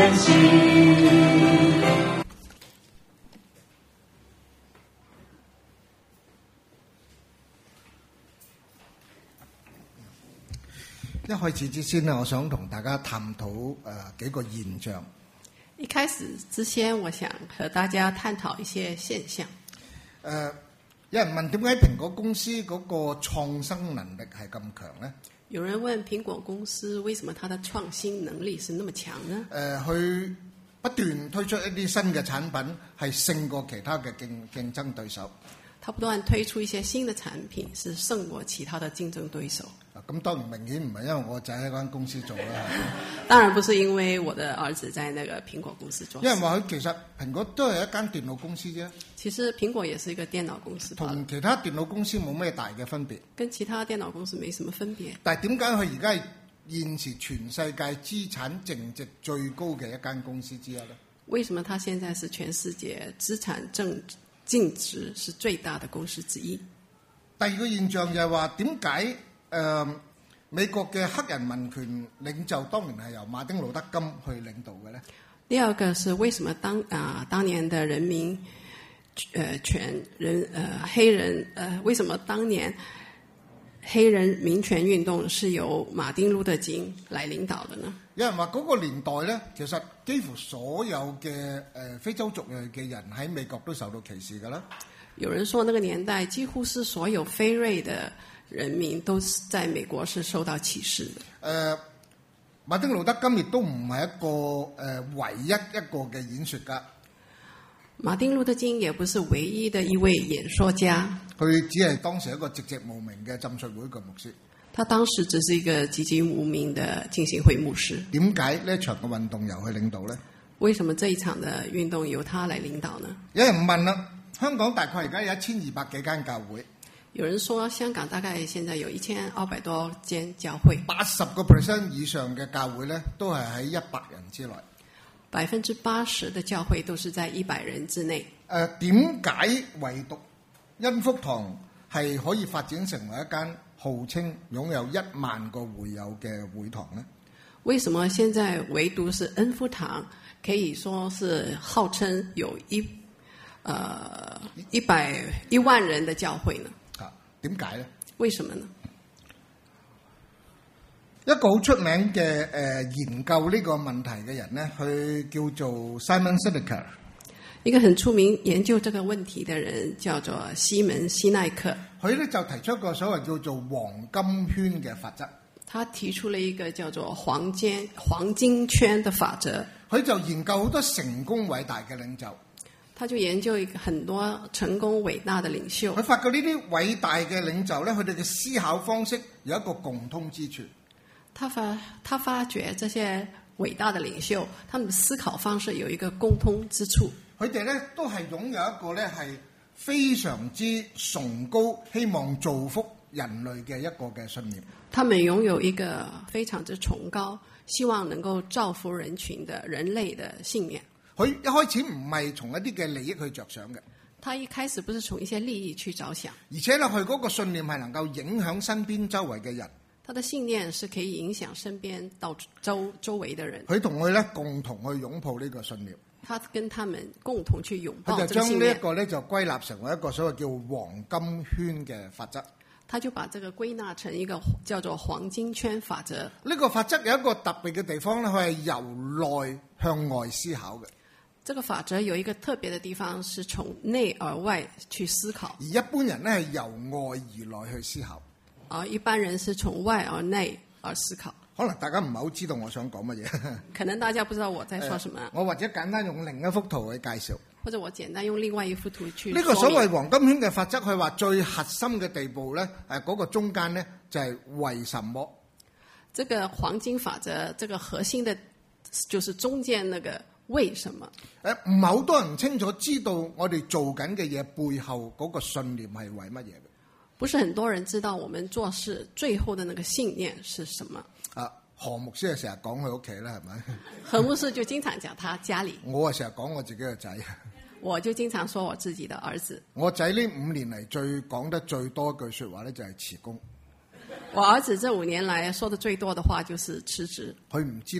前行。 一開始之前呢，我想同大家探討幾個現象。 一開始之前，我想和大家探討一些現象。 有人問點解蘋果公司嗰個創新能力係咁強呢？ 有人問蘋果公司為什麼它的創新能力是那麼強呢？ 佢不斷推出一啲新嘅產品，係勝過其他嘅競爭對手。 它不斷推出一些新的產品，是勝過其他的競爭對手。 咁當然明顯唔係因為我仔喺間公司做啦。 當然不是因為我的兒子在那個蘋果公司做。 因為話佢其實蘋果都係一間電腦公司啫。 其實蘋果也是一個電腦公司。 同其他電腦公司冇咩大嘅分別。 跟其他電腦公司沒什麼分別。但係點解佢而家係現時全世界資產淨值最高嘅一間公司之一呢？ 為什麼它現在是全世界資產淨值是最大的公司之一？ 第二個現象就係話點解美國嘅黑人民權領袖當年係由馬丁路德金去領導嘅呢？ 第二個是為什麼當年的人民黑人為什麼當年黑人民權運動是由馬丁路德金來領導的呢？ 有人話嗰個年代呢，其實幾乎所有嘅非洲族裔嘅人喺美國都受到歧視㗎啦。 有人說那個年代幾乎是所有非裔的人民都在美國是受到歧視的。 馬丁路德金亦都唔係一個唯一一個嘅演說家。 馬丁路德金也不是唯一的一位演說家。 佢只係當時一個籍籍無名嘅浸信會嘅牧師。 他當時只是一個籍籍無名的浸信會牧師。 點解呢一場嘅運動由佢領導呢？ 為什麼這一場的運動由他來領導呢？ 有人問啦，香港大概而家有1200幾間教會。 有人說香港大概現在有1200多間教會。 80% 以上嘅教會呢，都係喺100人之內。 80%的教會都是在100人之內。 點解唯獨恩福堂係可以發展成為一間號稱擁有1萬個會友嘅會堂呢？ 為什麼現在唯獨是恩福堂可以說是號稱有1萬人的教會呢？ 點解呢？ 為什麼呢？ 一個好出名嘅研究呢個問題嘅人呢，佢叫做 Simon Sinek。 一個很出名研究這個問題的人叫做西門西奈克。 佢呢就提出一個所謂叫做黃金圈嘅法則。 他提出了一個叫做黃金圈的法則。 佢就研究好多成功偉大嘅領袖。 他就研究很多成功偉大的領袖。 佢發覺呢啲偉大嘅領袖呢，佢哋嘅思考方式有一個共通之處。 他發覺這些偉大的領袖，他們的思考方式有一個共通之處。 佢哋呢都係擁有一個呢係非常之崇高，希望造福人類嘅一個嘅信念。 他們擁有一個非常之崇高，希望能夠造福人群的人類的信念。 佢一開始唔係從一啲嘅利益去着想嘅。 他一開始不是從一些利益去着想， 而且呢，佢嗰個信念係能夠影響身邊周圍嘅人。 他的信念是可以影響身邊到周圍的人。 佢同佢呢共同去擁抱呢個信念。 他跟他們共同去擁抱這個信念。 佢就將呢一個呢就歸納成為一個所謂叫黃金圈嘅法則。 他就把這個歸納成一個叫做黃金圈法則。 呢個法則有一個特別嘅地方呢，佢係由內向外思考嘅。 這個法則有一個特別的地方，是從內而外去思考。 而一般人呢，係由外而內去思考。 而一般人是從外而內而思考。 可能大家唔係好知道我想講乜嘢。 可能大家不知道我在說什麼。 我或者簡單用另一幅圖去介紹。 或者我簡單用另外一幅圖去。 呢個所謂黃金圈嘅法則，佢話最核心嘅地步呢，嗰個中間呢，就係為什麼？ 這個黃金法則，這個核心的，就是中間那個。為什麼？ 唔係好多人清楚知道我哋做緊嘅嘢背後嗰個信念係為乜嘢嘅？ 不是很多人知道我們做事最後的那個信念是什麼？ 何牧師係成日講佢屋企啦，係咪？ 何牧師就經常講他家裏。 我係成日講我自己嘅仔。 我就經常說我自己的兒子。 我仔呢5年嚟最講得最多一句說話咧，就係辭工。 我兒子這5年來說的最多的話就是辭職。 佢唔知道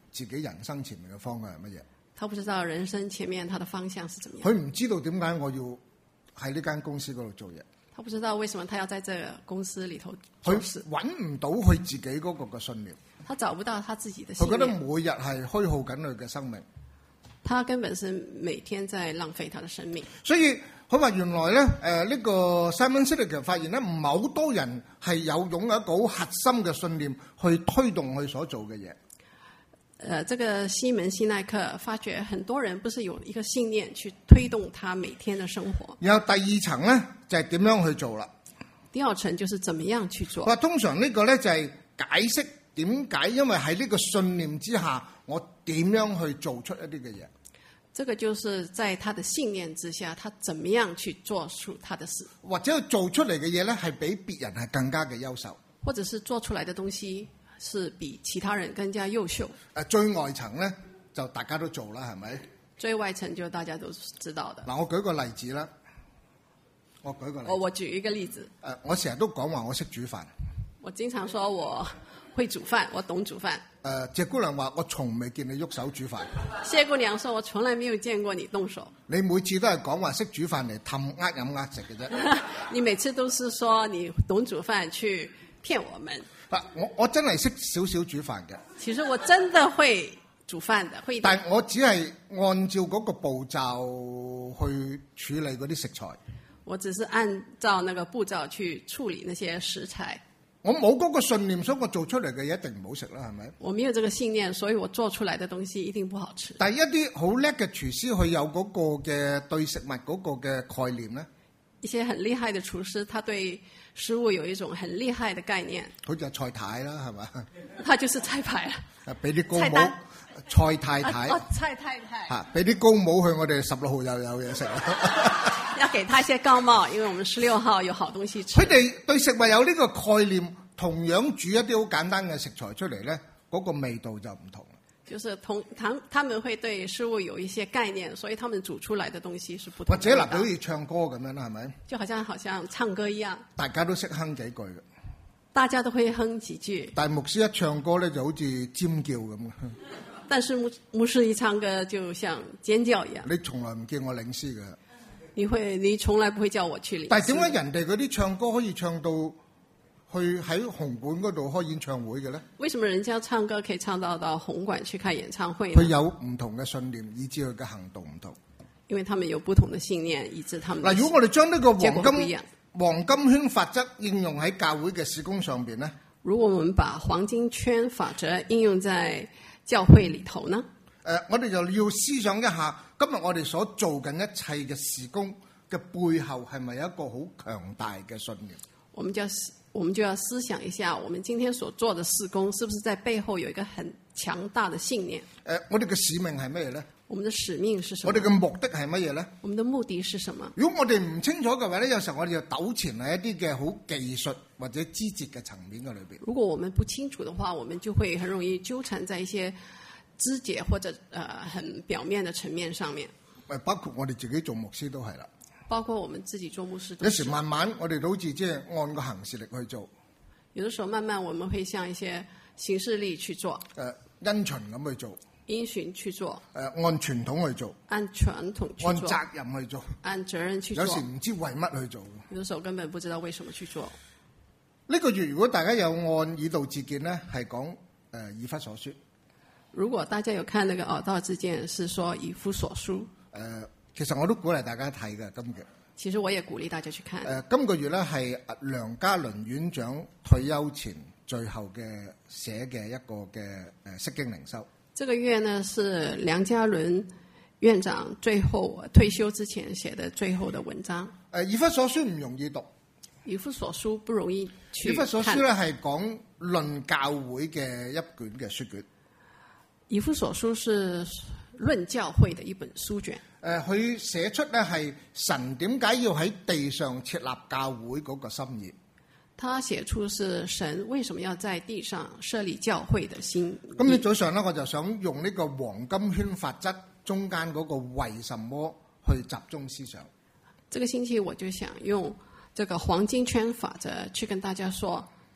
自己人生前面嘅方向係乜嘢。 他不知道人生前面他的方向是怎麼樣。 佢唔知道點解我要喺呢間公司嗰度做嘢。 他不知道為什麼他要在這個公司裡頭佢做事。 揾唔到佢自己嗰個嘅信念。 他找不到他自己的信佢覺得念。 每日係虛耗緊佢嘅生命。 他根本是每天在浪費他的生命。 所以佢話原來咧，呢個 Simon Sinek 發現咧，唔係好多人係擁有一個好核心嘅信念去推動佢所做嘅嘢。 這個西門西奈克發覺很多人不是有一個信念去推動他每天的生活。 然後第二層咧就係點樣去做啦。 第二層就是怎麼樣去做。 話通常呢個咧就係解釋點解，因為喺呢個信念之下，我點樣去做出一啲嘅嘢。 這個就是在他的信念之下，他怎麼樣去做出他的事， 或者佢做出嚟嘅嘢咧係比別人係更加嘅優秀。 或者是做出來的東西是比其他人更加優秀。 最外層咧就大家都做啦，係咪？ 最外層就大家都知道的。 嗱，我舉個例子啦。我舉一個例子。 我成日都講話我識煮飯。 我經常說我會煮飯，我懂煮飯。 謝姑娘話我從未見你喐手煮飯。 謝姑娘說我從來沒有見過你動手。 你每次都係講話識煮飯嚟氹飲食嘅啫。 你每次都是說你懂煮飯去騙我們。 我真係識少少煮飯嘅。 其實我真的會煮飯的，會。 但係我只係按照嗰個步驟去處理嗰啲食材。 我只是按照那個步驟去處理那些食材。 我冇嗰個信念，所以我做出嚟嘅嘢一定唔好食啦，係咪？ 我沒有這個信念，所以我做出來的東西一定不好吃。 但係一啲好叻嘅廚師，佢有嗰個嘅對食物嗰個嘅概念咧。 一些很厲害的廚師，他對食物有一種很厲害的概念。 佢就係菜太啦，係嘛？ 他就是菜牌啦。 俾啲高帽菜太太。 菜太太。 嚇，俾啲高帽去，我哋16號又有嘢食啦。 要給他一些高帽，因為我們16號有好東西吃。 佢哋對食物有呢個概念，同樣煮一啲好簡單嘅食材出嚟咧，嗰個味道就唔同。 就是他們會對食物有一些概念，所以他們煮出來的東西是不同的。 或者嗱，好似唱歌咁樣啦，係咪？ 就好像唱歌一樣， 大家都識哼幾句嘅。 大家都會哼幾句。 但係牧師一唱歌咧，就好似尖叫咁嘅。 但是牧師一唱歌就像尖叫一樣。 你從來唔見我領詩嘅。 你從來不會叫我去領詩。 但係點解人哋嗰啲唱歌可以唱到去喺紅館嗰度開演唱會嘅咧？ 為什麼人家唱歌可以唱到紅館去開演唱會呢？ 佢有唔同嘅信念，以致佢嘅行動唔同。 因為他們有不同的信念，以致他們。 嗱，如果我哋將呢個黃金圈法則應用喺教會嘅事工上邊咧？ 如果我們把黃金圈法則應用在教會裡頭呢？ 我哋就要思想一下，今日我哋所做緊一切嘅事工嘅背後係咪有一個好強大嘅信念？ 我們就要思想一下，我們今天所做的事工，是不是在背後有一個很強大的信念？ 我哋嘅使命係乜嘢咧？ 我們的使命是什麼？ 我哋嘅目的係乜嘢咧？ 我們的目的是什麼？ 如果我哋唔清楚嘅話咧，有時候我哋就糾纏喺一啲嘅好技術或者枝節嘅層面嘅裏邊。 如果我們不清楚的話，我們就會很容易糾纏在一些枝節或者很表面的層面上面。 包括我哋自己做牧師都係啦。 包括我們自己做牧師都係。 有時慢慢我哋都好似即係按個行事力去做。 有的時候慢慢我們會向一些行事力去做。 因循咁去做。 因循去做。 按傳統去做。 按傳統去做。 按責任去做。 按責任去做。 有時唔知為乜去做。 有的時候根本不知道為什麼去做。 呢個月如果大家有按以道自薦咧，係講以弗所書。 如果大家有看那個耳道自薦，是說以弗所書。 其實我都鼓勵大家睇嘅今個月。 其實我也鼓勵大家去看。 今個月咧係梁家麟院長退休前最後嘅寫嘅一個嘅釋經靈修。這個月呢是梁家麟院長最後退休之前寫的最後的文章。 以弗所書唔容易讀。 以弗所書不容易去看。 以弗所書咧係講論教會嘅一卷嘅書卷。 以弗所書是論教會的一本書卷。 佢寫出咧係神點解要喺地上設立教會嗰個心意。 他寫出是神為什麼要在地上設立教會的心意。 今日早上咧，我就想用呢個黃金圈法則中間嗰個為什麼去集中思想。 這個星期我就想用這個黃金圈法則去跟大家說，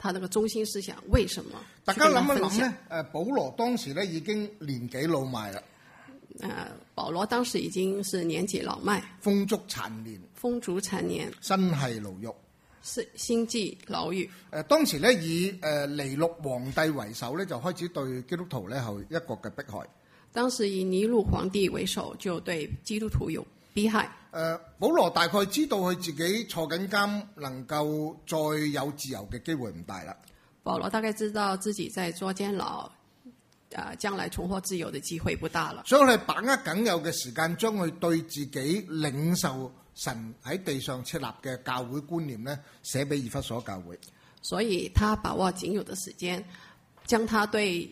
他那個中心思想為什麼？ 大家諗一諗咧，保羅當時咧已經年紀老邁啦。 保羅當時已經是年紀老邁， 風燭殘年， 身係勞役， 心悸勞役。 當時咧以尼祿皇帝為首咧，就開始對基督徒咧係一個嘅迫害。 當時以尼祿皇帝為首，就對基督徒有迫害。 保羅大概知道佢自己坐緊監，能夠再有自由嘅機會唔大啦。 保羅大概知道自己在坐監牢，將來重獲自由的機會不大了。 所以我哋把握僅有嘅時間，將佢對自己領受神喺地上設立嘅教會觀念咧，寫俾以弗所教會。 所以他把握僅有的時間，將他對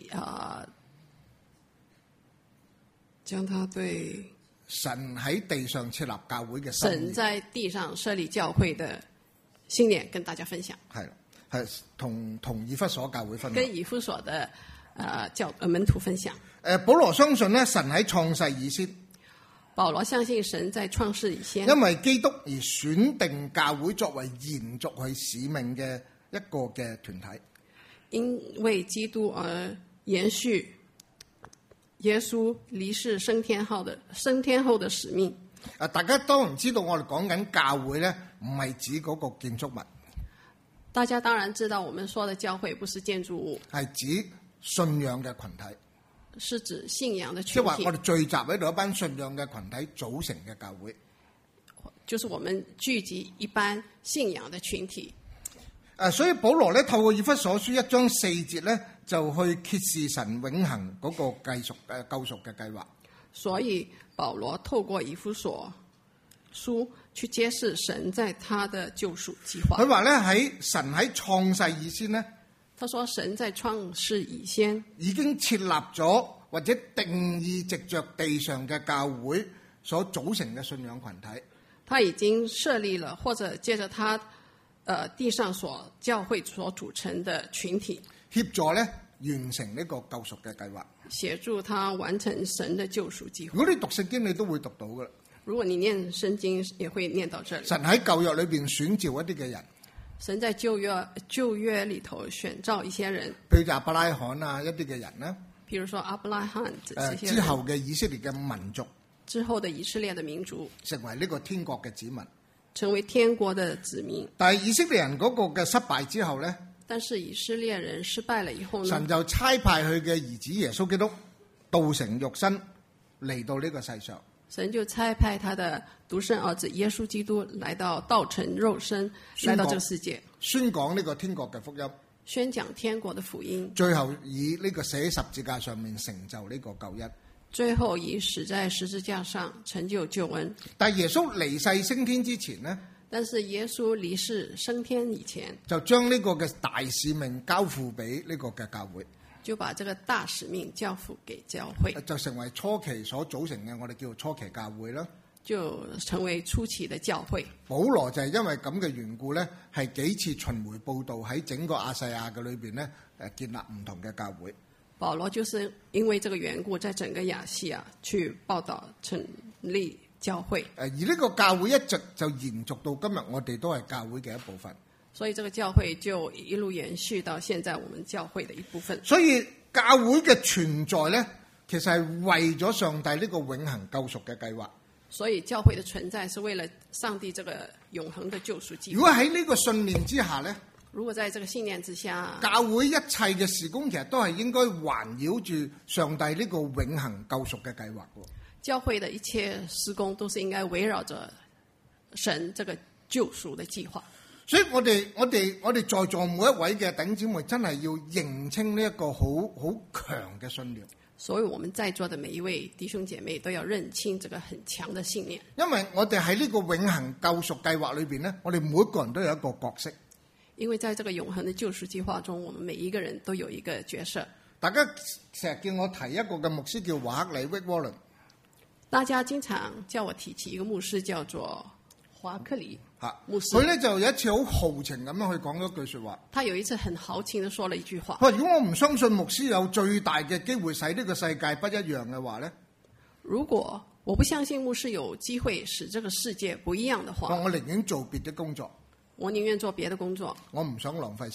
神喺地上設立教會嘅心意， 神在地上設立教會的信念跟大家分享。 係同以弗所教會分享， 跟以弗所的門徒分享。 保羅相信咧，神喺創世以先。 保羅相信神在創世以先， 因為基督而選定教會作為延續佢使命嘅一個嘅團體。 因為基督而延續耶穌離世升天後的使命。 大家當然知道我哋講緊教會咧，唔係指嗰個建築物。 大家當然知道，我們說的教會不是建築物， 係指信仰嘅群體。 是指信仰的群體， 即係話我哋聚集喺度一班信仰嘅群體組成嘅教會， 就是我們聚集一班信仰的群體。 所以保羅咧透過以弗所書1章4節咧，就去揭示神永恆嗰個救贖嘅計劃。所以保羅透過以弗所書去揭示神在他的救贖計劃。 佢話咧神喺創世以先咧。 他說神在創世以先已經設立咗或者定義藉着地上嘅教會所組成嘅信仰群體。 他已經設立了或者借着他地上所教會所組成的群體， 協助咧完成呢個救贖嘅計劃， 協助他完成神的救贖計劃。 如果你讀聖經，你都會讀到噶啦。 如果你念聖經，也會念到這裡。 神喺舊約裏邊選召一啲嘅人。 神在舊約裏頭選召一些人， 譬如亞伯拉罕啊，一啲嘅人啦。 譬如說亞伯拉罕之後嘅以色列嘅民族， 之後的以色列的民族， 成為呢個天國嘅子民， 成為天國的子民。 但係以色列人嗰個嘅失敗之後咧， 但是以色列人失敗了以後呢， 神就差派佢嘅兒子耶穌基督道成肉身嚟到呢個世上。 神就差派他的獨生兒子耶穌基督來到道成肉身，來到這個世界， 宣講呢個天國嘅福音， 宣講天國的福音， 最後以呢個寫十字架上面成就呢個救恩， 最後以死在十字架上成就救恩。 但係耶穌離世升天之前呢， 但是耶穌離世升天以前， 就將呢個嘅大使命交付俾呢個嘅教會， 就把這個大使命交付給教會， 就成為初期所組成嘅我哋叫做初期教會啦。 就成為初期的教會。 保羅就係因為咁嘅緣故咧，係幾次巡迴佈道喺整個亞細亞嘅裏邊咧，建立唔同嘅教會。 保羅就是因為這個緣故，在整個亞細亞去報道成立教會。 而呢個教會一直就延續到今日，我哋都係教會嘅一部分。 所以這個教會就一路延續到現在，我們教會的一部分。 所以教會嘅存在咧，其實係為咗上帝呢個永恆救贖嘅計劃。 所以教會的存在是為了上帝這個永恆的救贖計劃。 如果喺呢個信念之下咧， 如果在這個信念之下， 教會一切嘅事工其實都係應該環繞住上帝呢個永恆救贖嘅計劃。 教會的一切事工都是應該圍繞着神這個救贖的計劃。 所以我哋在座每一位嘅弟兄姊妹真係要認清呢一個好強嘅信念。 所以我們在座的每一位弟兄姐妹都要認清這個很強的信念。 因為我哋喺呢個永恆救贖計劃裏邊咧，我哋每一個人都有一個角色。 因為在這個永恆的救贖計劃中，我們每一個人都有一個角色。 大家成日叫我提一個嘅牧師叫華克里 Rick Warren。 大家經常叫我提起一個牧師叫做華克里牧師。 佢咧就有一次好豪情咁樣去講咗句說話。 他有一次很豪情地說了一句話。 如果我唔相信牧師有最大嘅機會使呢個世界不一樣嘅話咧， 如果我不相信牧師有機會使這個世界不一樣的話， 我寧願做別的工作。 我寧願做別的工作。 我唔想浪費生命。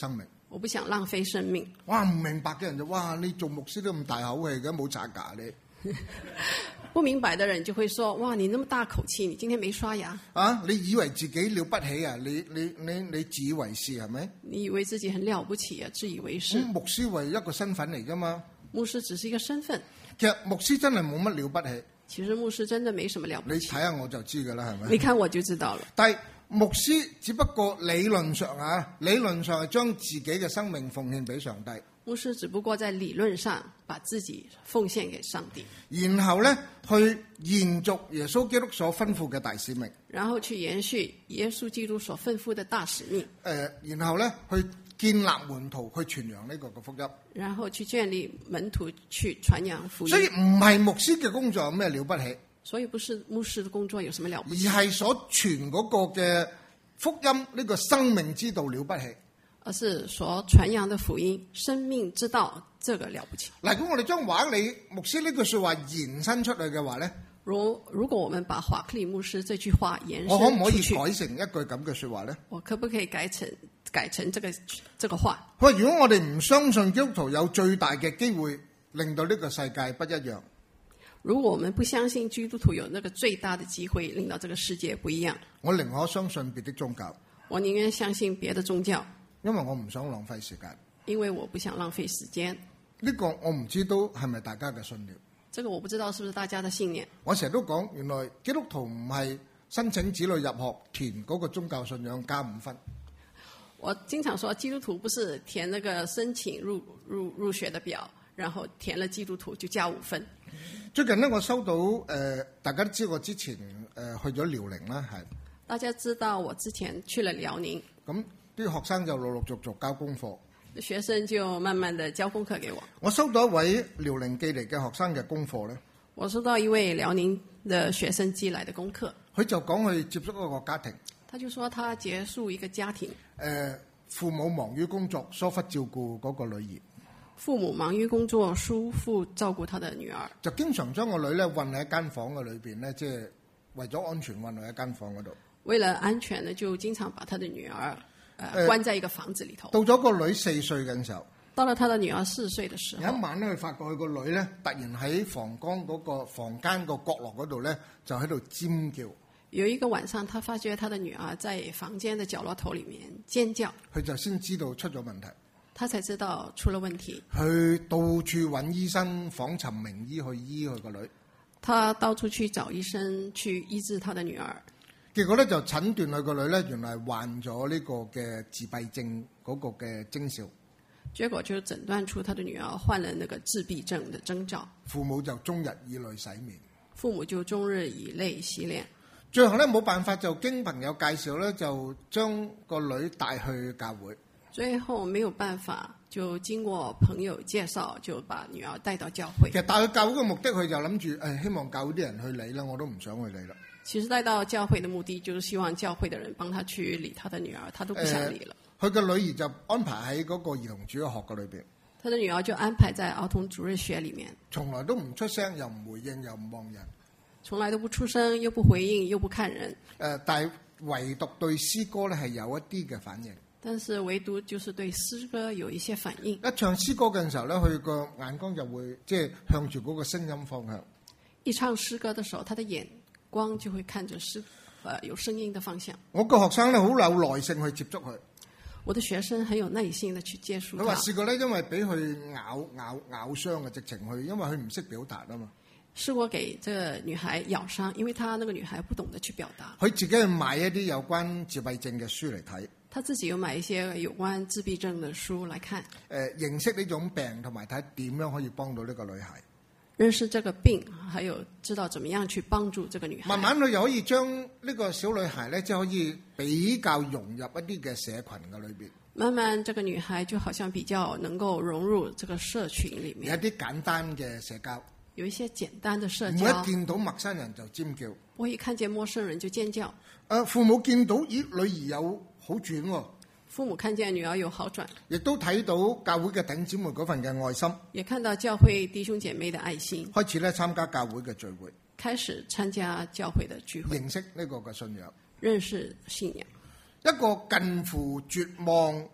我不想浪費生命。 哇，唔明白嘅人就哇，你做牧師都咁大口氣嘅，冇刷牙你。 不明白的人就會說：哇，你那麼大口氣，你今天沒刷牙啊！你以為自己了不起啊？你自以為是係咪？ 你以為自己很了不起啊？自以為是。 牧師為一個身份嚟㗎嘛。 牧師只是一個身份。 其實牧師真係冇乜了不起。 其實牧師真的沒什麼了不起。 你睇下我就知㗎啦，係咪？ 你看我就知道了。 但係牧師只不過理論上係將自己嘅生命奉獻俾上帝。 牧師只不過在理論上把自己奉獻給上帝， 然後咧去延續耶穌基督所吩咐嘅大使命， 然後去延續耶穌基督所吩咐的大使命， 然後咧去建立門徒去傳揚呢個嘅福音， 然後去建立門徒去傳揚福音。 所以唔係牧師嘅工作有咩了不起， 所以不是牧師的工作有什麼了不起， 而係所傳嗰個嘅福音呢個生命之道了不起。 而是所傳揚的福音生命之道，這個了不起。 嗱，如果我哋將華克里牧師呢句說話延伸出去嘅話咧， 如果我們把華克里牧師這句話延伸出去， 我可唔可以改成一句咁嘅說話咧？ 我可不可以改成這個話？ 佢話如果我哋唔相信基督徒有最大嘅機會令到呢個世界不一樣， 如果我們不相信基督徒有那個最大的機會令到這個世界不一樣， 我寧可相信別的宗教。 我寧願相信別的宗教。 因為我唔想浪費時間， 因為我不想浪費時間。 呢個我唔知道係咪大家嘅信念。 這個我不知道是不是大家的信念。 我成日都講，原來基督徒唔係申請子女入學填嗰個宗教信仰加5分。 我經常說，基督徒不是填那個申請入學的表，然後填了基督徒就加5分。 最近呢，我收到大家都知我之前去咗遼寧啦，係。大家知道我之前去了遼寧。 咁啲學生就陸陸續續交功課， 學生就慢慢地交功課給我。 我收到一位遼寧寄嚟嘅學生嘅功課咧。 我收到一位遼寧的學生寄來的功課。 佢就講佢接觸一個家庭。 他就說他結束一個家庭。 父母忙於工作，疏忽照顧嗰個女兒。 父母忙於工作，疏忽照顧他的女兒。 就經常將個女咧韞喺一間房嘅裏邊咧，即係為咗安全韞喺一間房嗰度。為了安全呢， 就經常把他的女兒關在一個房子裏頭。 到咗個女4歲嘅時候， 到了他的女兒4歲的時候， 有一晚咧，佢發覺佢個女咧突然喺房間個角落嗰度咧就喺度尖叫。 有一個晚上，他發覺他的女兒在房間的角落頭裏面尖叫， 佢就先知道出咗問題。 他才知道出了問題。 去到處揾醫生，訪尋名醫去醫佢個女。 他到處去找醫生去醫治他的女兒。 結果咧就診斷佢個女咧原來患咗呢個嘅自閉症嗰個嘅徵兆。 結果就診斷出他的女兒患了那個自閉症的徵兆。 父母就終日以淚洗面。 父母就終日以淚洗臉。 最後咧冇辦法，就經朋友介紹咧，就將個女帶去教會。 最後沒有辦法，就經過朋友介紹，就把女兒帶到教會。 其實帶去教會嘅目的，佢就諗住希望教會啲人去理啦，我都唔想去理啦。 其實帶到教會的目的，就是希望教會的人幫他去理他的女兒，他都不想理了。 佢嘅女兒就安排喺嗰個兒童主日學嘅裏邊。 他的女兒就安排在兒童主日學裡面， 從來都唔出聲，又唔回應，又唔望人。 從來都不出聲，又不回應，又不看人。 但係唯獨對詩歌咧係有一啲嘅反應。 但是唯獨就是對詩歌有一些反應。 一唱詩歌嘅時候咧，佢個眼光就會即係向住嗰個聲音方向。 一唱詩歌的時候，他的眼光就會看着有聲音的方向。 我個學生咧好有耐性去接觸佢。 我的學生很有耐心的去接觸他。 佢話試過咧，因為俾佢咬傷嘅，直情佢因為佢唔識表達啊嘛。 試過給這個女孩咬傷，因為她那個女孩不懂得去表達。 佢自己去買一啲有關自閉症嘅書嚟睇。 他自己有買一些有關自閉症的書來看。 認識呢種病同埋睇點樣可以幫到呢個女孩。 認識這個病，還有知道怎麼樣去幫助這個女孩。 慢慢佢又可以將呢個小女孩咧，即係可以比較融入一啲嘅社群嘅裏邊。慢慢，這個女孩就好像比較能夠融入這個社群裡面。有一啲簡單嘅社交。有一些簡單的社交。我一見到陌生人就尖叫。我一看見陌生人就尖叫。父母見到咦女兒有好轉喎。父母看見女兒有好轉，亦都睇到教會嘅弟兄姊妹嗰份嘅愛心，也看到教會弟兄姐妹的愛心，開始咧參加教會嘅聚會，開始參加教會的聚會，認識呢個嘅信仰，認識信仰。一個近乎絕望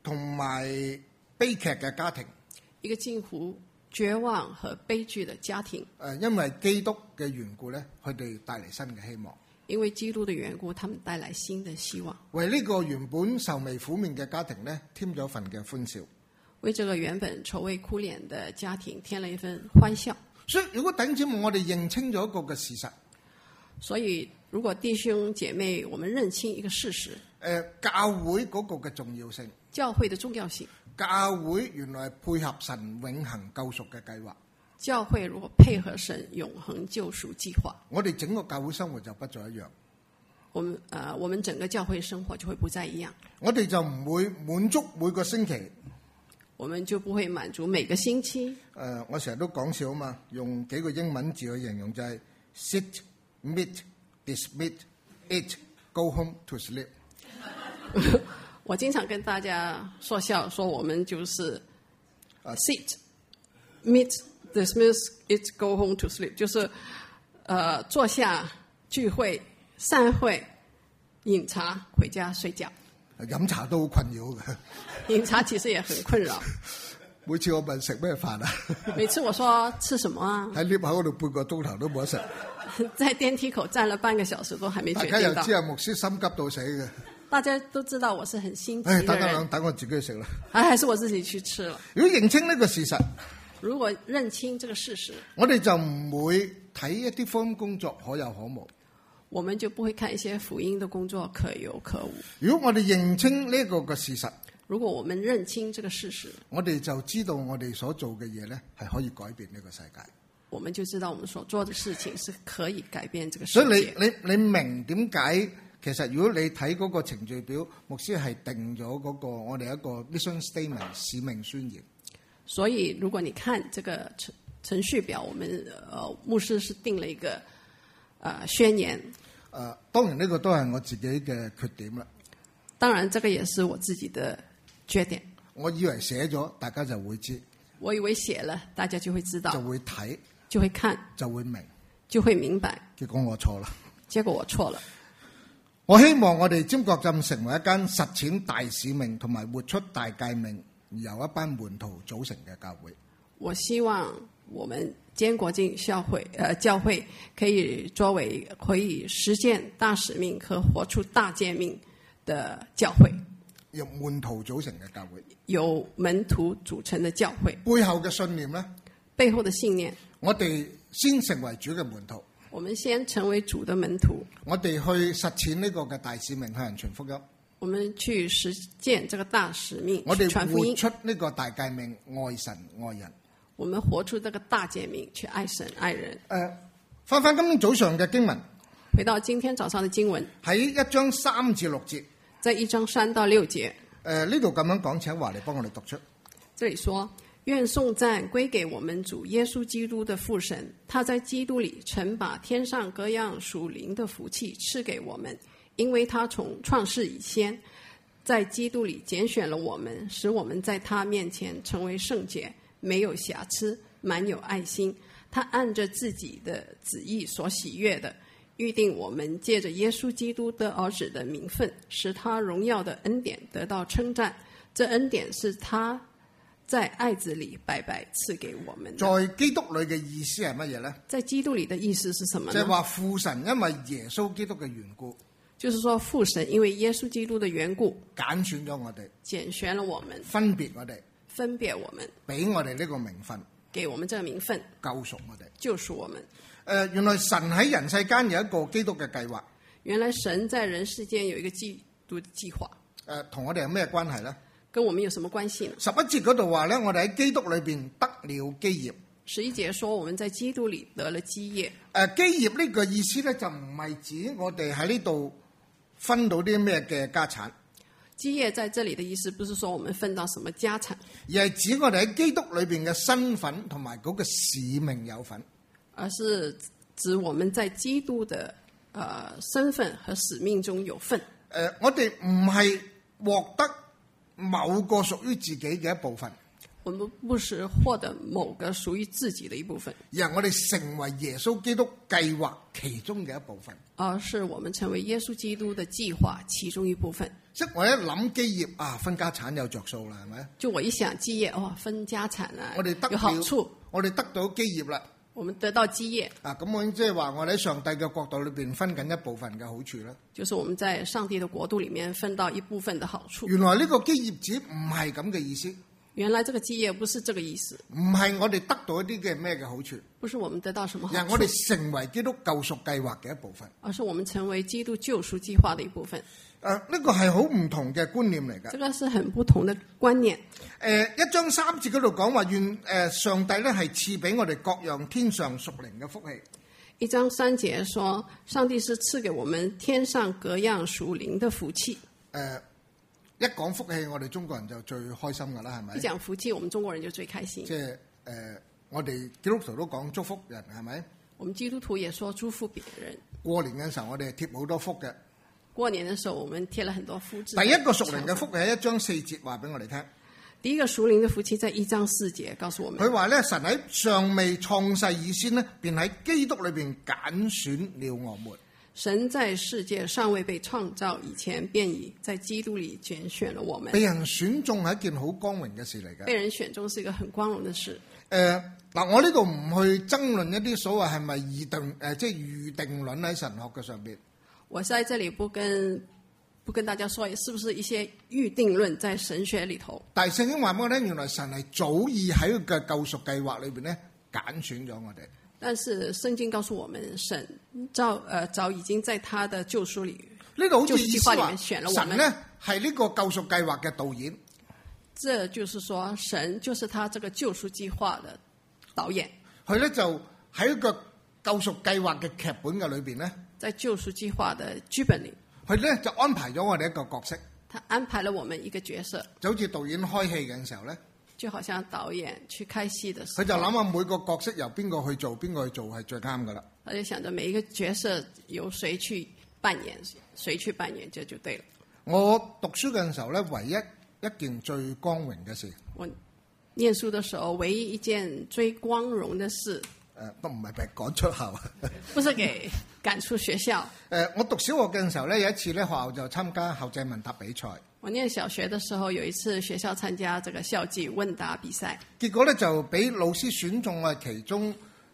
同埋悲劇嘅家庭， 一個近乎絕望和悲劇的家庭。 因為基督嘅緣故咧，佢哋帶嚟新嘅希望。 因為基督的緣故，他們帶來新的希望。 為呢個原本愁眉苦面嘅家庭咧，添咗份嘅歡笑。 為這個原本愁眉苦臉的家庭添了一份歡笑。 所以如果弟兄姊妹我哋認清咗一個嘅事實， 所以如果弟兄姐妹我們認清一個事實， 教會嗰個嘅重要性， 教會的重要性， 教會原來係配合神永恆救贖嘅計劃。 教會如果配合神永恆救贖計劃， 我哋整個教會生活就不再一樣。 我們整個教會生活就會不再一樣。我哋就唔會滿足每個星期， 我們就不會滿足每個星期。 我成日都講笑啊嘛，用幾個英文字去形容就係 sit, meet, dismiss, eat, go home to sleep。 我經常跟大家說笑，說我們就是sit, meet.Dismiss it, go home to sleep， 就是坐下聚會散會飲茶回家睡覺。 飲茶都好困擾嘅。 飲茶其實也很困擾。 每次我問食咩飯啊？ 每次我說吃什麼啊？ 喺 lift 口嗰度半個鐘頭都冇得食。 在電梯口站了半個小時都還沒決定到。 大家又知啊，牧師心急到死嘅。 大家都知道我是很心急的人。 等我自己去食啦。 還是我自己去吃了。 如果認清呢個事實。 如果認清這個事實， 我哋就唔會睇一啲福音工作可有可無。 我們就不會看一些福音的工作可有可無。 如果我哋認清呢個嘅事實， 如果我們認清這個事實， 我哋就知道我哋所做嘅嘢咧係可以改變呢個世界。 我們就知道我們所做的事情是可以改變這個世界。 所以你明點解？其實如果你睇嗰個程序表，牧師係定咗嗰個我哋一個 mission statement 使命宣言。 所以，如果你看這個程序表，我們牧師是定了一個宣言。 當然呢個都係我自己嘅缺點啦。 當然，這個也是我自己的缺點。 我以為寫咗大家就會知。 我以為寫了大家就會知道。 就會睇。 就會看。 就會明。 就會明白。 結果我錯啦。 結果我錯了。 我希望我哋尖國浸成為一間實踐大使命同埋活出大誡命，由一班門徒組成嘅教會。 我希望我們尖國浸教會可以作為可以實踐大使命和活出大誡命的教會。 由門徒組成嘅教會。 由門徒組成的教會。 背後嘅信念呢？ 背後的信念。 我哋先成為主嘅門徒。 我們先成為主的門徒。 我哋去實踐呢個嘅大使命，向人傳福音。 我們去實踐這個大使命， 我哋傳福音。 活出呢個大誡命，愛神愛人。 我們活出這個大誡命，去愛神愛人。 翻今天早上嘅經文， 回到今天早上的經文， 喺1章3至6節， 在1章3到6節。 呢度咁樣講，請華嚟幫我哋讀出。 這裡說：願頌讚歸給我們主耶穌基督的父神，他在基督裡曾把天上各樣屬靈的福氣賜給我們，因為他從創世以先，在基督裡揀選了我們，使我們在他面前成為聖潔，沒有瑕疵，滿有愛心。他按着自己的旨意所喜悅的，預定我們借着耶穌基督的兒子的名分，使他榮耀的恩典得到稱讚。這恩典是他在愛子裡白白賜給我們。 在基督裡嘅意思係乜嘢呢？ 在基督裡的意思是什麼呢？ 就係話父神因為耶穌基督嘅緣故， 就是說父神因為耶穌基督的緣故， 揀選咗我哋， 揀選了我們， 分別我哋， 分別我們， 俾我哋呢個名分， 給我們這個名分， 救贖我哋， 救贖我們。 原來神喺人世間有一個基督嘅計劃。 原來神在人世間有一個基督的計劃。 同我哋有咩關係呢？ 跟我們有什麼關係呢 ？11節嗰度話咧，我哋喺基督裏邊得了基業。 11節說我們在基督裡得了基業。 基業呢個意思咧，就唔係指我哋喺呢度分到啲咩嘅家產。 基業在這裡的意思，不是說我們分到什麼家產， 而係指我哋喺基督裏邊嘅身份同埋嗰個使命有份。 而是指我們在基督的身份和使命中有份。 我哋唔係獲得某個屬於自己嘅一部分， 我們不是獲得某個屬於自己的一部分， 而係我哋成為耶穌基督計劃其中嘅一部分。 而是我們成為耶穌基督的計劃其中一部分。 即係我一諗基業啊，分家產有着數啦，係咪？ 就我一想基業，哦，分家產啦， 我哋得有好處， 我哋得到基業啦。 我們得到基業啊，咁我即係話我哋喺上帝嘅國度裏邊分緊一部分嘅好處啦。 就是我們在上帝的國度裡面分到一部分的好處。 原來呢個基業指唔係咁嘅意思。 原來這個基業不是這個意思。 唔係我哋得到一啲嘅咩嘅好處。 不是我們得到什麼好處。 而係我哋成為基督救贖計劃嘅一部分。 而是我們成為基督救贖計劃的一部分。 呢個係好唔同嘅觀念嚟㗎。 這個是很不同的觀念。 1章3節嗰度講話願上帝咧係賜俾我哋各樣天上屬靈嘅福氣。 1章3節說，上帝是賜給我們天上各樣屬靈的福氣。 一講福氣，我哋中國人就最開心㗎啦，係咪？ 一講福氣，我們中國人就最開心。 即係我哋基督徒都講祝福人，係咪？ 我們基督徒也說祝福別人。 過年嘅時候，我哋貼好多福嘅。 過年的時候，我們貼了很多福字。 第一個屬靈嘅福氣喺1章4節話俾我哋聽。 第一個屬靈的福氣在1章4節告訴我們。 佢話咧，神喺尚未創世以先呢，便喺基督裏邊揀選了我們。 神在世界尚未被創造以前，便已在基督裏揀選了我們。 被人選中係一件好光榮嘅事嚟嘅。 被人選中是一個很光榮的事。 嗱，我呢度唔去爭論一啲所謂係咪即係預定論喺神學嘅上邊。 我在這裡不跟大家說是不是一些預定論在神學裡頭。但係聖經話俾我聽，原來神係早已喺佢嘅救贖計劃裏邊咧揀選咗我哋。 但是聖經告訴我們，神早已經在他的救贖裡， 呢度好似意思話選了我們。 神呢係呢個救贖計劃嘅導演。 這就是說，神就是他這個救贖計劃的導演。 佢咧就喺一個救贖計劃嘅劇本嘅裏邊咧， 在救贖計劃的劇本裡， 佢咧就安排咗我哋一個角色。 他安排了我們一個角色， 就好似導演開戲嘅時候咧， 就好像導演去開戲的時候， 佢就諗下每個角色由邊個去做，邊個去做係最啱噶啦。 他就想着每一個角色由誰去扮演，誰去扮演，這就對了。 我讀書嘅時候咧，唯一一件最光榮嘅事， 我念書的時候唯一一件最光榮的事， 都唔係俾趕出校， 不是給趕出學校。 我讀小學嘅時候咧，有一次咧學校就參加校際問答比賽。 我念小學的時候，有一次學校參加這個校際問答比賽， 結果咧就俾老師選中啊其中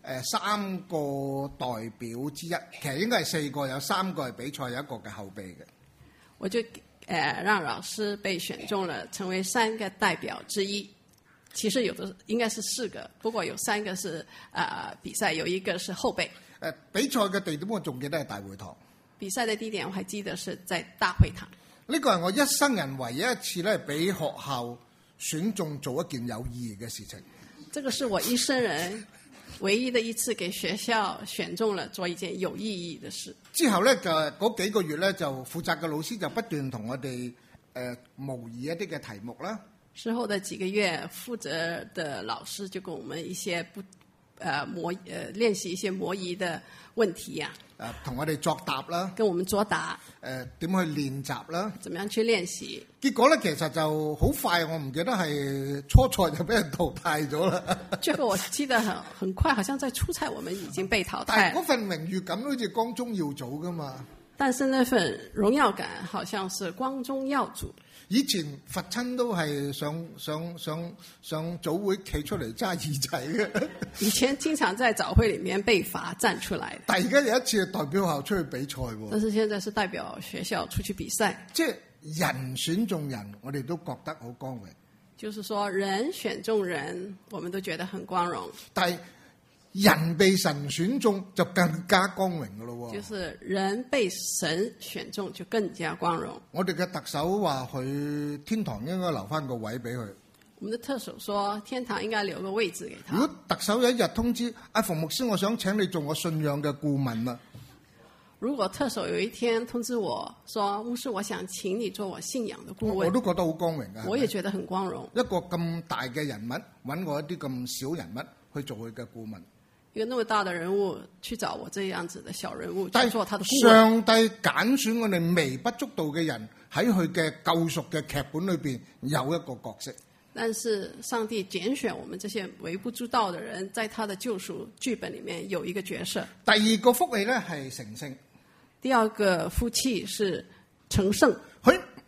3個代表之一，其實應該係4個，有3個係比賽，有1個嘅後備嘅。 我就讓老師被選中了，成為3個代表之一。其實有的應該是4個，不過有3個是比賽，有1個是後備。 比賽嘅地點我仲記得係大會堂。 比賽的地點我還記得是在大會堂。 呢個係我一生人唯一一次咧，俾學校選中做一件有意義嘅事情。 這個是我一生人唯一的一次給學校選中了做一件有意義的事。之後咧就嗰幾個月咧，就負責嘅老師就不斷同我哋模擬一啲嘅題目啦。 之後的幾個月，負責的老師就跟我們一些練習一些模擬的問題呀。 同我哋作答啦， 跟我們作答。 點去練習啦？ 怎麼樣去練習？ 結果咧，其實就好快，我唔記得係初賽就俾人淘汰咗啦。 結果我記得很快，好像在初賽我們已經被淘汰。 但係嗰份榮譽感好似光宗耀祖噶嘛。 但是那份榮耀感好像是光宗耀祖。 以前佛親都係上早會企出嚟揸耳仔嘅。 以前經常在早會裡面被罰站出來。 但係而家有一次係代表校出去比賽喎。 但是現在是代表學校出去比賽。 即係人選中人，我哋都覺得好光榮。 就是說人選中人，我們都覺得很光榮。 但係人被神選中就更加光榮㗎咯喎！ 就是人被神選中就更加光榮。 我哋嘅特首話佢天堂應該留返個位俾佢。 我們的特首說天堂應該留個位置給他。 如果特首有一日通知阿馮牧師，我想請你做我信仰嘅顧問啊！ 如果特首有一天通知我說，牧師，我想請你做我信仰的顧問， 我都覺得好光榮㗎。 我也覺得很光榮。 一個咁大嘅人物揾我一啲咁小人物去做佢嘅顧問。 一個那麼大的人物去找我這樣子的小人物去做他的顧問。 上帝揀選我哋微不足道嘅人喺佢嘅救贖嘅劇本裏邊有一個角色。 但是上帝揀選我們這些微不足道的人，在他的救贖劇本裏面有一個角色。 第二個福氣咧係成聖。 第二個福氣是成聖。 佢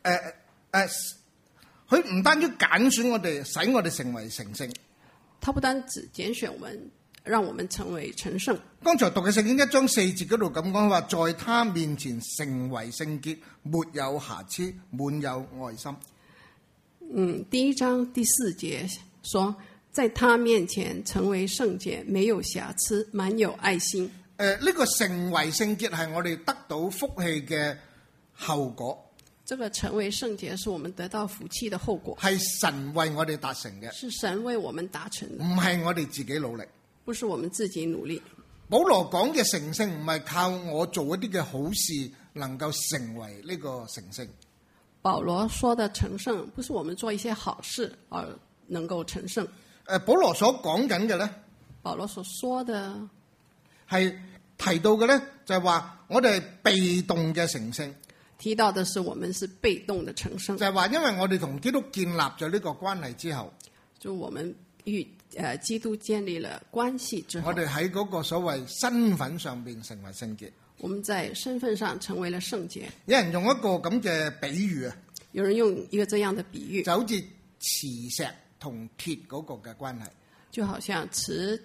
佢唔單止揀選我哋，使我哋成為成聖。 他不單只揀選我們，讓我們成為成聖。 剛才讀嘅聖經1章4節嗰度咁講話，在他面前成為聖潔，沒有瑕疵，滿有愛心。 第1章第4節說，在他面前成為聖潔，沒有瑕疵，滿有愛心。 呢個成為聖潔係我哋得到福氣嘅後果。 這個成為聖潔是我們得到福氣的後果， 係神為我哋達成嘅， 是神為我們達成的， 唔係我哋自己努力， 不是我們自己努力。 保羅講嘅成聖唔係靠我做一啲嘅好事能夠成為呢個成聖。 保羅說的成聖不是我們做一些好事而能夠成聖。 保羅所講緊嘅咧， 保羅所說的係提到嘅咧，就係話我哋係被動嘅成聖。 提到的是我們是被動的成聖， 就係話因為我哋同基督建立咗呢個關係之後， 就我們與基督建立了關係之後， 我哋喺嗰個所謂身份上邊成為聖潔。 我們在身份上成為了聖潔。 有人用一個咁嘅比喻啊， 有人用一個這樣的比喻， 就好似磁石同鐵嗰個嘅關係， 就好像鐵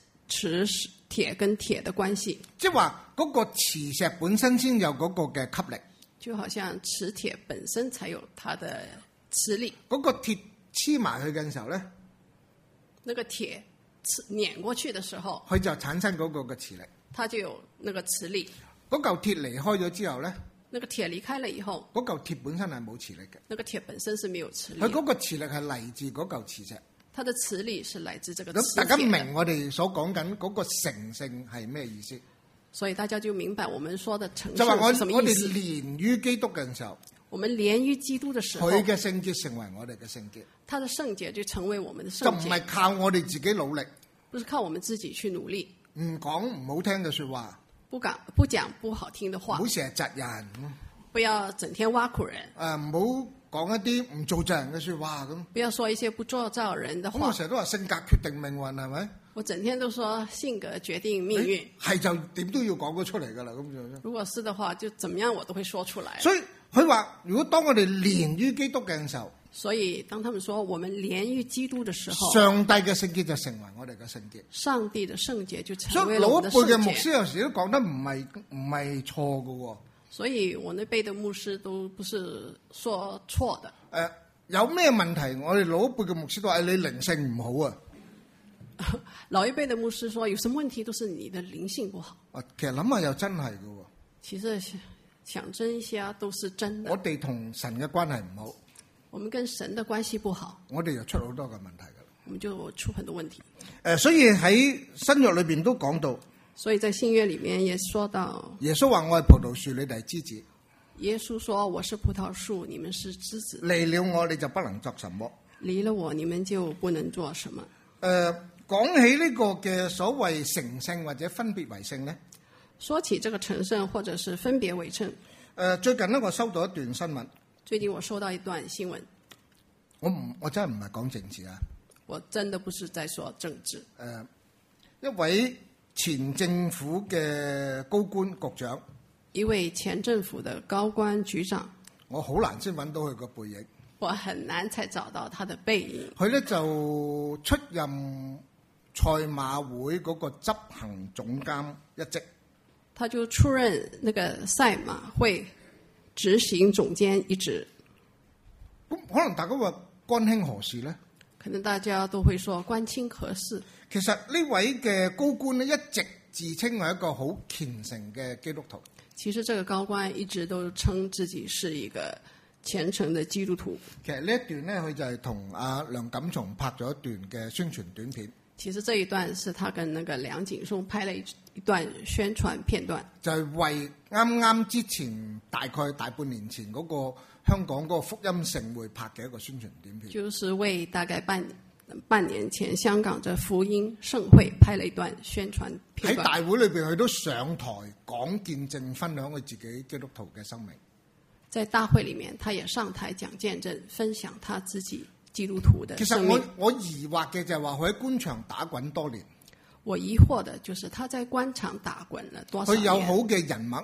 跟鐵的關係， 即係話嗰個磁石本身先有嗰個嘅吸力。 就好像磁鐵本身才有它的磁力。 嗰個鐵黐埋去嘅時候咧， 那個鐵碾過去的時候， 佢就產生嗰個嘅磁力。 它就有那個磁力。 嗰嚿鐵離開咗之後咧， 那個鐵離開了以後， 嗰嚿鐵本身係冇磁力嘅。 那個鐵本身是沒有磁力。 佢嗰個磁力係嚟自嗰嚿磁石。 它的磁力是來自這個磁鐵。 咁大家明我哋所講緊嗰個成聖係咩意思？ 所以大家就明白我們說的成聖就話我是什麼意思。 哋連於基督嘅時候， 我們連於基督的時候， 佢嘅聖潔成為我哋嘅聖潔， 他的聖潔就成為我們的聖潔， 就唔係靠我哋自己努力， 不是靠我們自己去努力， 唔講唔好聽嘅說話， 不講不好聽的話， 唔好成日窒人， 不要整天挖苦人， 唔好講一啲唔做責人嘅說話咁， 不要說一些不做造人的話。 咁我成日都話性格決定命運，係咪？ 我整天都說性格決定命運， 係就點都要講咗出嚟噶啦，咁就。 如果是的話，就怎麼樣我都會說出來。 所以佢話，如果當我哋連於基督嘅時候， 所以當他們說我們連於基督的時候， 上帝嘅聖潔就成為我哋嘅聖潔。 上帝的聖潔就成所以為了我們的聖潔。 老一輩嘅牧師有時都講得唔係錯噶。 所以我那輩的牧師都不是說錯的。 有咩問題？我哋老一輩嘅牧師都話你靈性唔好啊。 老一輩的牧師說，有什麼問題都是你的靈性不好。 其實諗下又真係噶。 其實想真一些都是真的。 我哋同神嘅關係唔好， 我們跟神的關係不好， 我哋就出好多嘅問題噶。 我們就出很多問題。 所以喺新約裏邊都講到， 所以在新約裡面也說到， 耶穌話我係葡萄樹，你哋係枝子。 耶穌說我是葡萄樹，你們是枝子。 離了我，你就不能作什麼。 離了我，你們就不能做什麼。 講起呢個嘅所謂成聖或者分別為聖呢， 說起這個成聖或者是分別為聖， 最近呢，我收到一段新聞。 最近我收到一段新聞。 我真係唔係講政治啊。 我真的不是在說政治。 一位前政府嘅高官局長， 一位前政府的高官局長， 我好難先揾到佢個背影。 我很難才找到他的背影。 佢咧就出任賽馬會嗰個執行總監一職。 他就出任那個賽馬會執行總監一職。 咁可能大家話關卿何事呢？ 可能大家都會說關卿何事。 其實呢位嘅高官呢，一直自稱係一個好虔誠嘅基督徒。 其實這個高官一直都稱自己是一個虔誠的基督徒。 其實呢一段呢，佢就係同阿梁錦松拍咗一段嘅宣傳短片。 其實這一段是他跟那個梁錦松拍了一段宣傳片段， 就係為啱啱之前大概大半年前嗰個香港嗰個福音盛會拍嘅一個宣傳短片。 就是為大概半年前香港嘅福音盛會拍了一段宣傳片段。 喺大會裏邊，佢都上台講見證，分享佢自己基督徒嘅生命。 在大會裡面，他也上台講見證，分享他自己基督徒的生命。 其實我疑惑嘅就係話佢喺官場打滾多年。 我疑惑的就是他在官場打滾了多少年。 佢有好嘅人脈，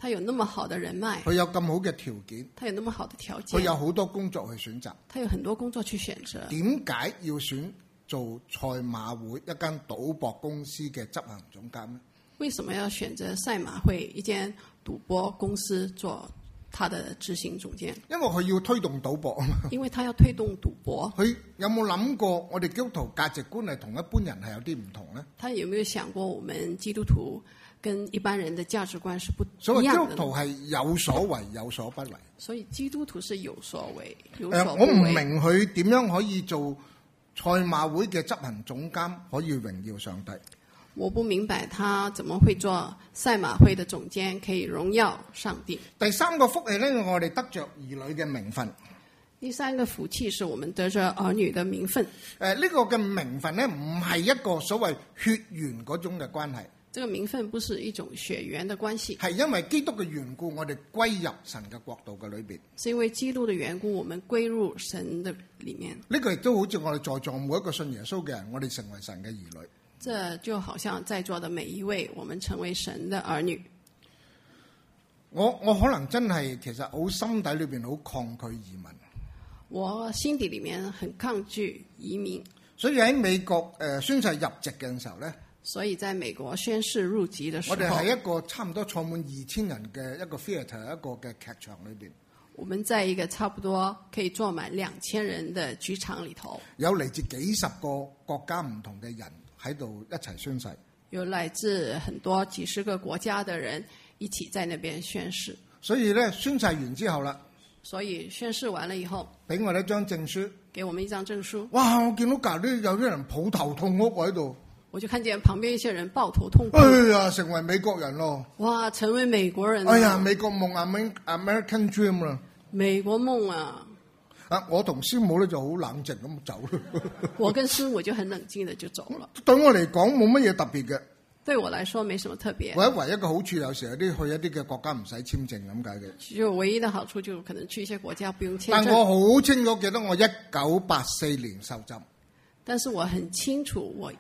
他有那麼好的人脈， 佢有咁好嘅條件， 他有那麼好的條件， 佢有好多工作去選擇， 他有很多工作去選擇。 點解要選做賽馬會一間賭博公司嘅執行總監呢？ 為什麼要選擇賽馬會一間賭博公司做他的執行總監？ 因為佢要推動賭博啊嘛。 因為他要推動賭博。 佢有冇諗過我哋基督徒價值觀係同一般人係有啲唔同呢？ 他有沒有想過我們基督徒跟一般人的價值觀是不一樣的？ 所以基督徒係有所為有所不為。 所以基督徒是有所為有所不為。 我唔明佢點樣可以做賽馬會嘅執行總監，可以榮耀上帝。 我不明白他怎麼會做賽馬會的總監，可以榮耀上帝。 第三個福氣呢，我哋得着兒女嘅名分。 第三個福氣是我們得着兒女的名分。 呢個嘅名分呢，唔係一個所謂血緣嗰種嘅關係。 這個名分不是一種血緣的關係， 係因為基督嘅緣故，我哋歸入神嘅國度嘅裏邊。 是因為基督的緣故，我們歸入神的裡面。 呢個亦都好似我哋在座每一個信耶穌嘅人，我哋成為神嘅兒女。 這就好像在座的每一位，我們成為神的兒女。 我可能真係其實好心底裏邊好抗拒移民。 我心底裡面很抗拒移民。 所以喺美國宣誓入籍嘅時候咧， 所以在美國宣誓入籍的時候， 我哋係一個差唔多坐滿2000人嘅一個 theatre 一個嘅劇場裏邊。 我們在一個差不多可以坐滿2000人的劇場裡頭， 有嚟自幾十個國家唔同嘅人喺度一齊宣誓， 有來自很多幾十個國家的人一起在那邊宣誓。 所以咧宣誓完之後啦， 所以宣誓完了以後， 俾我哋一張證書， 給我們一張證書。 哇！我見到隔籬有啲人抱頭痛哭喺度， 我就看見旁邊一些人抱頭痛哭。 哎呀，成為美國人咯！ 哇，成為美國人！ 哎呀，美國夢 American Dream 啦！ 美國夢啊！ 我同師母咧就好冷靜咁走啦。 我跟師母就很冷靜的就走了。 對我嚟講冇乜嘢特別嘅。 對我來說沒什麼特別。 唯一一個好處，有時有啲去一啲嘅國家唔使簽證咁解嘅。 就唯一的好處就可能去一些國家不用簽證。 但我好清楚記得我1984年受浸。 但是我很清楚，我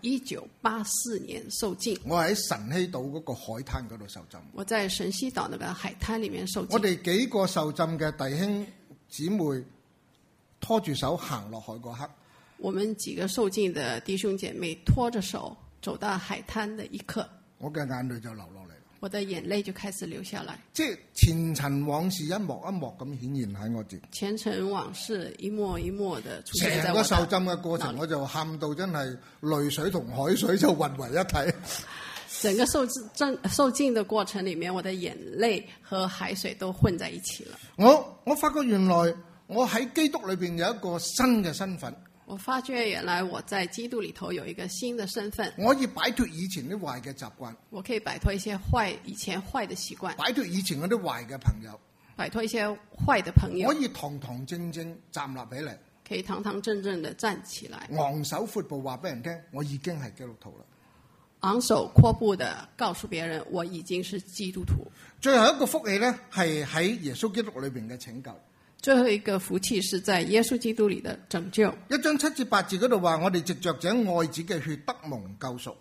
1984年受浸。 我喺晨曦島嗰個海灘嗰度受浸。 我在晨曦島那個海灘裡面受浸。 我哋幾個受浸嘅弟兄姊妹拖住手行落海嗰刻， 我們幾個受浸的弟兄姐妹拖着手走到海灘的一刻， 我嘅眼淚就流落嚟。 我的眼淚就開始流下來。 即係前塵往事一幕一幕咁顯現喺我哋。 前塵往事一幕一幕的出現在我。 成個受浸嘅過程，我就喊到真係淚水同海水就混為一體。 整個受浸的過程裡面，我的眼淚和海水都混在一起了。 我發覺原來我喺基督裏邊有一個新嘅身份。 我發覺原來我在基督裡頭有一個新的身份。 我可以擺脫以前啲壞嘅習慣。 我可以擺脫一些以前壞的習慣。 擺脫以前嗰啲壞嘅朋友。 擺脫一些壞的朋友。 可以堂堂正正站立起嚟。 可以堂堂正正的站起來。 昂首闊步話俾人聽，我已經係基督徒啦。 昂首闊步的告訴別人，我已經是基督徒。 最後一個福氣呢，係喺耶穌基督裏邊嘅拯救。 最後一個福氣是在耶穌基督裡的拯救。 1章7至8節嗰度話，我哋藉着這愛子嘅血得蒙救贖。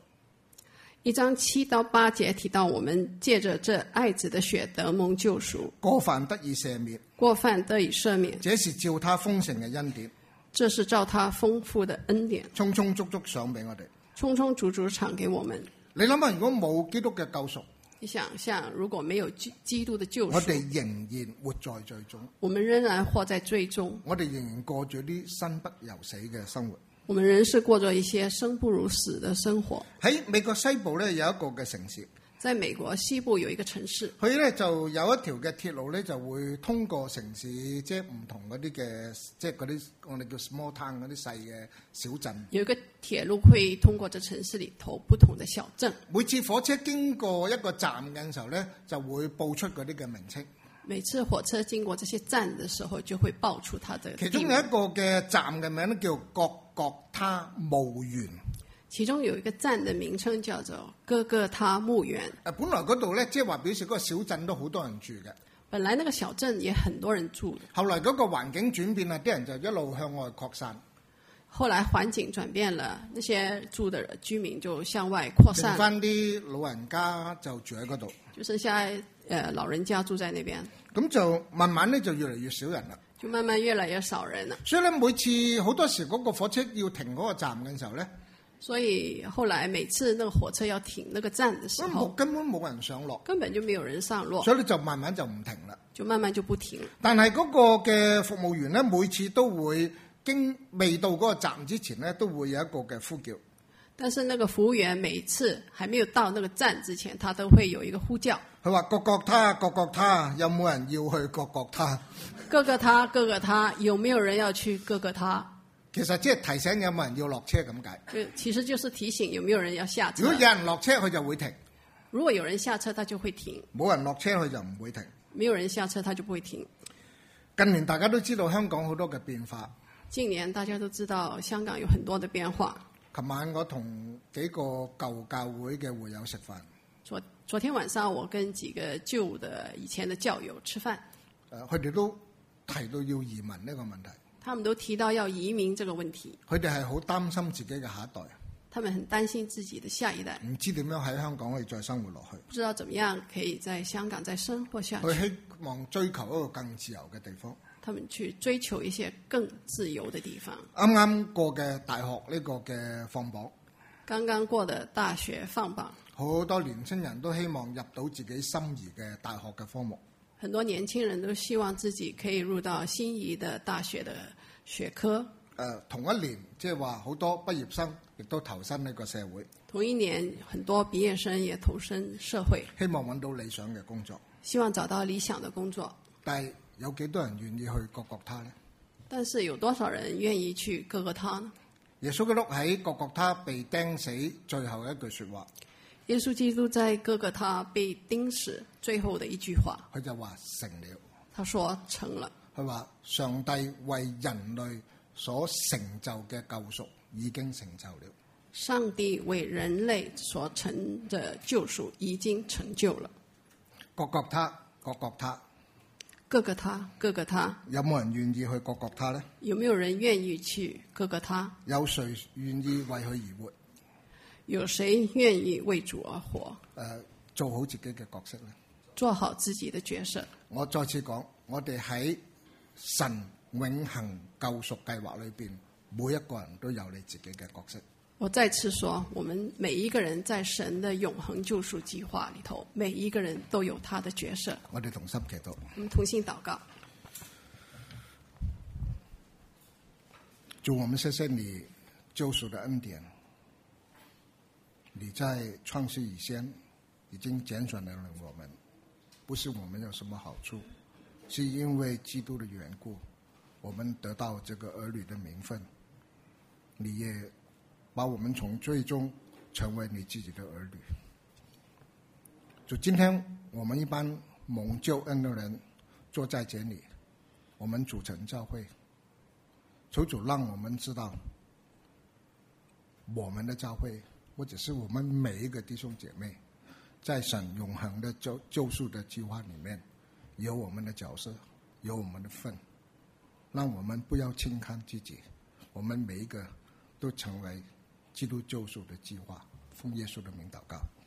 1章7到8節提到，我們借着這愛子的血得蒙救贖， 過犯得以赦免， 過犯得以赦免， 這是照他豐盛嘅恩典， 這是照他豐富的恩典， 充充足足賞俾我哋， 充充足足賞給我們。 你諗下，如果冇基督嘅救贖， 你想象如果沒有基督的救贖， 我哋仍然活在罪中， 我們仍然活在罪中， 我哋仍然過住啲生不由死嘅生活， 我們仍是過着一些生不如死的生活。 喺美國西部咧有一個嘅城市， 在美國西部有一個城市， 佢咧就有一條嘅鐵路咧就會通過城市，即係唔同嗰啲嘅，即係嗰啲我哋叫 small town 嗰啲細嘅小鎮。 有一個鐵路會通過這城市裡頭不同的小鎮。 每次火車經過一個站嘅時候咧，就會報出嗰啲嘅名稱。 每次火車經過這些站的時候，就會報出它的。 其中有一個嘅站嘅名咧叫各各他墓園。 其中有一個站的名稱叫做各各他墓園。 本來嗰度咧，即係話表示嗰個小鎮都好多人住嘅。 本來那個小鎮也很多人住的。 後來嗰個環境轉變啦，啲人就一路向外擴散。 後來環境轉變了，那些住的居民就向外擴散。 剩翻啲老人家就住喺嗰度。 就剩下老人家住在那邊。 咁就慢慢咧就越嚟越少人啦。 就慢慢越來越少人啦。 所以咧每次好多時嗰個火車要停嗰個站嘅時候咧。 所以後來每次那個火車要停那個站的時候， 根本冇人上落， 根本就沒有人上落， 所以就慢慢就唔停啦， 就慢慢就不停。 但係嗰個嘅服務員咧，每次都會未到嗰個站之前咧，都會有一個嘅呼叫。 但是那個服務員每次還沒有到那個站之前，他都會有一個呼叫。 佢話各各他，有冇人要去各各他？ 各個他，有沒有人要去各個他？ 其實即係提醒有冇人要落車咁解。 其實就是提醒有沒有人要下車。 如果有人落車，佢就會停。 如果有人下車，他就會停。 冇人落車，佢就唔會停。 沒有人下車，他就不會停。 近年大家都知道香港好多嘅變化。 近年大家都知道香港有很多的變化。 琴晚我同幾個舊教會嘅會友食飯。 昨天晚上我跟幾個舊的以前的教友吃飯。 佢哋都提到要移民呢個問題。 他們都提到要移民這個問題。 佢哋係好擔心自己嘅下一代。 他們很擔心自己的下一代。 唔知點樣喺香港可以再生活落去。 不知道怎麼樣可以在香港再生活下去。 佢希望追求一個更自由嘅地方。 他們去追求一些更自由的地方。 啱啱過嘅大學呢個嘅放榜。 剛剛過的大學放榜。 好多年輕人都希望入到自己心儀嘅大學嘅科目。 很多年輕人都希望自己可以入到心儀的大學的學科。 同一年即係話好多畢業生亦都投身呢個社會。 同一年很多畢業生也投身社會， 希望揾到理想嘅工作。 希望找到理想的工作。 但係有幾多人願意去各各他呢？ 但是有多少人願意去各個他呢？ 耶穌基督喺各各他被釘死最後一句說話。 耶穌基督在各個他被釘死最後的一句話， 佢就話成了。 他說成了。 佢話上帝為人類所成就嘅救贖已經成就了。 上帝為人類所成的救贖已經成就了。 各各他，各各他， 各個他，各個他。 有冇人願意去各各他呢？ 有沒有人願意去各個他？ 有誰願意為佢而活？ 有誰願意為主而活？ 做好自己嘅角色呢？ 做好自己的角色。 我再次講，我哋喺神永恆救贖計劃裏邊，每一個人都有你自己嘅角色。 我再次說，我們每一個人在神的永恆救贖計劃裏頭，每一個人都有他的角色。 我哋同心祈禱。 我們同心禱告。 主，我們謝謝你救贖的恩典。你在創世以前已經揀選了我們，不是我們有什麼好處，是因為基督的緣故，我們得到這個兒女的名分。你也把我們從罪中成為你自己的兒女。就今天我們一班蒙救恩的人坐在這裏，我們組成教會，求主讓我們知道我們的教會，或者是我們每一個弟兄姐妹，在神永恆的救贖的計劃裡面，有我們的角色，有我們的份，讓我們不要輕看自己，我們每一個都成為基督救贖的計劃。奉耶穌的名禱告。